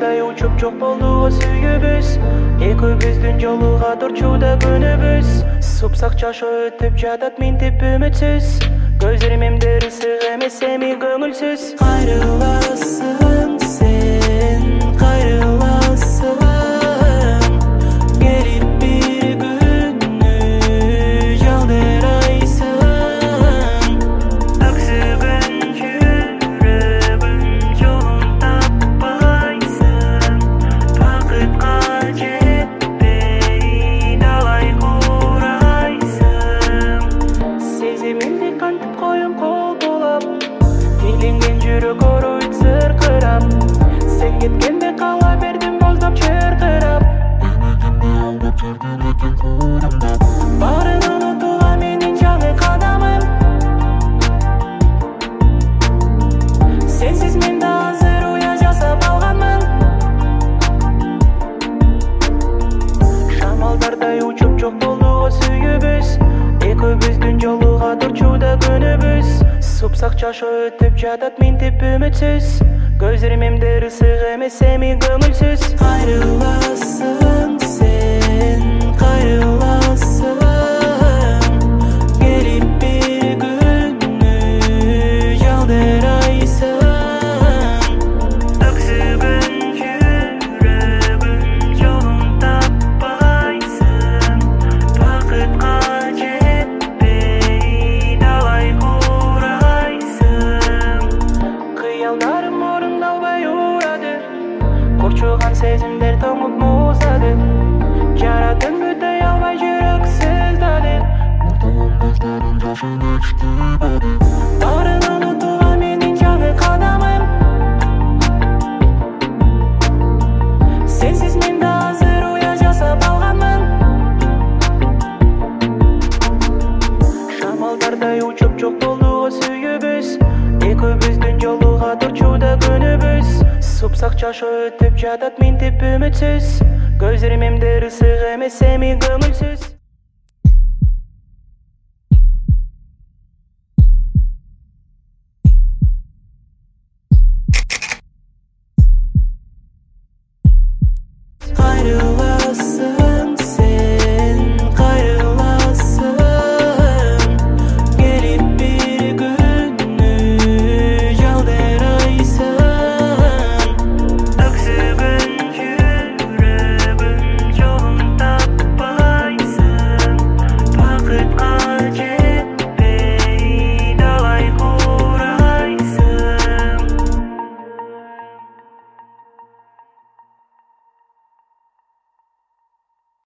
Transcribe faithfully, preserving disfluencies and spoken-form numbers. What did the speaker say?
Шамалдардай учуп жок болду сүйүүбүз, экөөбүздүн жолуга турчууда күнүбүз. Супсак жашоо өтүп жатат минтип үмүтсүз, көзүрмемдер ысык эмес эми көңүлсүз. Кайрыласың сен, кайрыласың, келип бир күнү жалдырайсың. Өксүгөн жүрөгүм жолун таппайсың, бакытка жетпей далай курайсың. Сезимимди кантип коюм кол болам, тиленген жүрөк ооруйт сыркырап. Сен кеткенде кала бердим боздоп чыркырап. Мени кимде алдап жүрдүң экен курамдап. Баарын унутууга менин жаңы кадамым. Сенсиз мен да азыр уя жасап алганмын. Шамалдардай учуп жок болду сүйүүбүз, экөөбүздүн жолуга турчууда күнүбүз. Супсак жашоо өтүп жатат минтип үмүтсүз, көзүрмемдер ысык эмес эми көңүлсүз. Кайрыласың сен, кайрыласың, келип бир күнү жалдырайсың. Өксүгөн жүрөгүм жолун таппайсың, бакытка жетпей далай курайсың. Кыялдарым орундалбай урады, курчуган сезимдер тоңуп муздады. Жаратын бүтөй албай жүрөк сыздады. Муктугум көздөрүн жашын өчтүбөдү. Баарын унутууга менин жаңы кадамым. Сенсиз мен да азыр уя жасап алганмын. Шамалдардай учуп жок болду сүйүүбүз, экөөбүздүн жолуга турчууда күнүбүз. Супсак жашоо өтүп жатат минтип үмүтсүз, көзүрмемдер ысык эмес эми көңүлсүз.